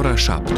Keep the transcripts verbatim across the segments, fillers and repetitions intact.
ora șapte.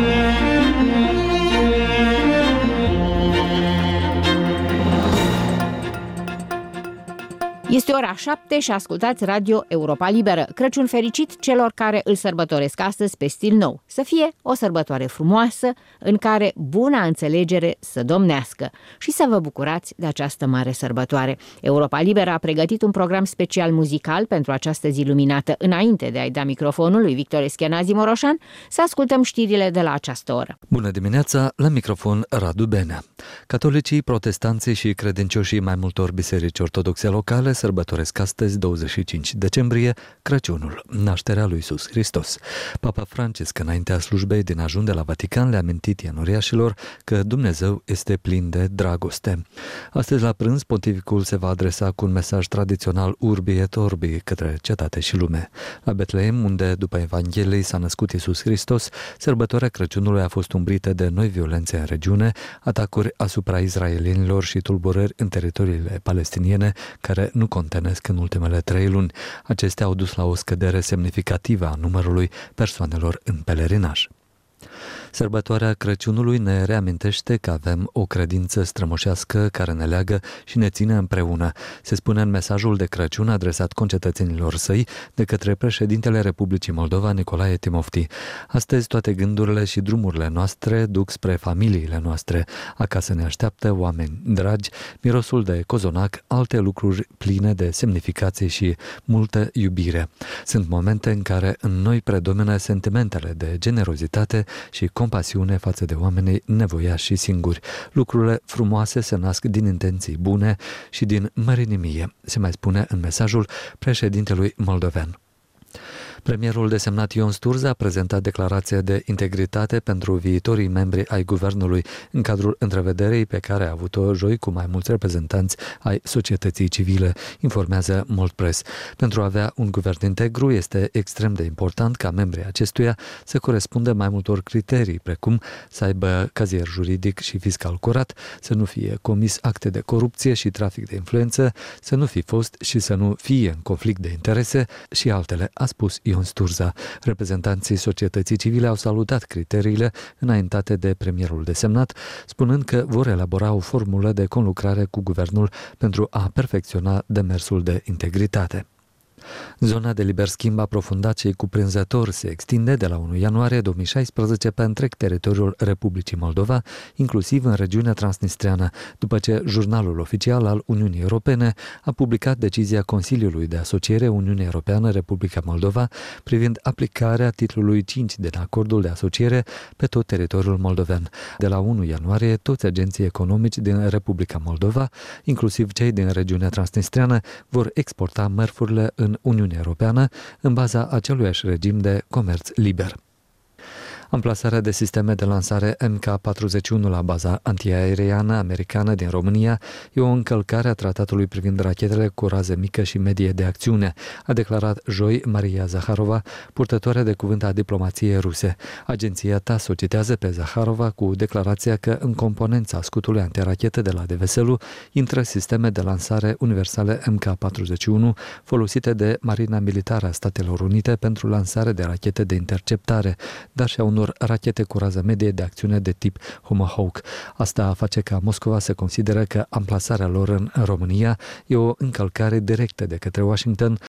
Este ora șapte și ascultați Radio Europa Liberă. Crăciun fericit celor care îl sărbătoresc astăzi pe stil nou. Să fie o sărbătoare frumoasă în care buna înțelegere să domnească și să vă bucurați de această mare sărbătoare. Europa Liberă a pregătit un program special muzical pentru această zi luminată. Înainte de a-i da microfonul lui Victor Eschenazi Moroșan, să ascultăm știrile de la această oră. Bună dimineața, la microfon Radu Benea. Catolicii, protestanții și credincioșii mai multor biserici ortodoxe locale sărbătoresc astăzi, douăzeci și cinci decembrie, Crăciunul, nașterea lui Iisus Hristos. Papa Francisc, înaintea slujbei din ajun de la Vatican, le-a amintit ianuriașilor că Dumnezeu este plin de dragoste. Astăzi, la prânz, pontificul se va adresa cu un mesaj tradițional Urbi et Orbi către cetate și lume. La Betlehem, unde, după Evanghelie, s-a născut Iisus Hristos, sărbătoarea Crăciunului a fost umbrită de noi violențe în regiune, atacuri asupra izraelienilor și tulburări în teritoriile palestiniene, care nu contenesc în ultimele trei luni. Acestea au dus la o scădere semnificativă a numărului persoanelor în pelerinaj. Sărbătoarea Crăciunului ne reamintește că avem o credință strămoșească care ne leagă și ne ține împreună, se spune în mesajul de Crăciun adresat concetățenilor săi de către președintele Republicii Moldova, Nicolae Timofti. Astăzi toate gândurile și drumurile noastre duc spre familiile noastre. Acasă ne așteaptă oameni dragi, mirosul de cozonac, alte lucruri pline de semnificație și multă iubire. Sunt momente în care în noi predomină sentimentele de generozitate și compasiune față de oamenii nevoiași și singuri. Lucrurile frumoase se nasc din intenții bune și din mărinimie, se mai spune în mesajul președintelui moldovean. Premierul desemnat Ion Sturza a prezentat declarația de integritate pentru viitorii membri ai guvernului în cadrul întrevederei pe care a avut-o joi cu mai mulți reprezentanți ai societății civile, informează Moldpress. Pentru a avea un guvern integru este extrem de important ca membrii acestuia să corespundă mai multor criterii, precum să aibă cazier juridic și fiscal curat, să nu fie comis acte de corupție și trafic de influență, să nu fi fost și să nu fie în conflict de interese și altele, a spus Ion Sturza. Reprezentanții societății civile au salutat criteriile înaintate de premierul desemnat, spunând că vor elabora o formulă de conlucrare cu guvernul pentru a perfecționa demersul de integritate. Zona de liber schimb aprofundat și cuprinzător se extinde de la unu ianuarie două mii șaisprezece pe întreg teritoriul Republicii Moldova, inclusiv în regiunea transnistreană, după ce jurnalul oficial al Uniunii Europene a publicat decizia Consiliului de Asociere Uniunea Europeană-Republica Moldova privind aplicarea titlului cinci din acordul de asociere pe tot teritoriul moldovean. De la unu ianuarie, toți agenții economici din Republica Moldova, inclusiv cei din regiunea transnistreană, vor exporta mărfurile în Uniunea Europeană în baza aceluiași regim de comerț liber. Amplasarea de sisteme de lansare M K patruzeci și unu la baza antiaeriană americană din România e o încălcare a tratatului privind rachetele cu rază mică și medie de acțiune, a declarat joi Maria Zaharova, purtătoare de cuvânt a diplomației ruse. Agenția TASS o citează pe Zaharova cu declarația că în componența scutului antirachetă de la Deveselu intră sisteme de lansare universale M K patruzeci și unu folosite de Marina Militară a Statelor Unite pentru lansare de rachete de interceptare, dar și a unor rachete cu rază medie de acțiune de tip Tomahawk. Asta face ca Moscova să consideră că amplasarea lor în România e o încălcare directă de către Washington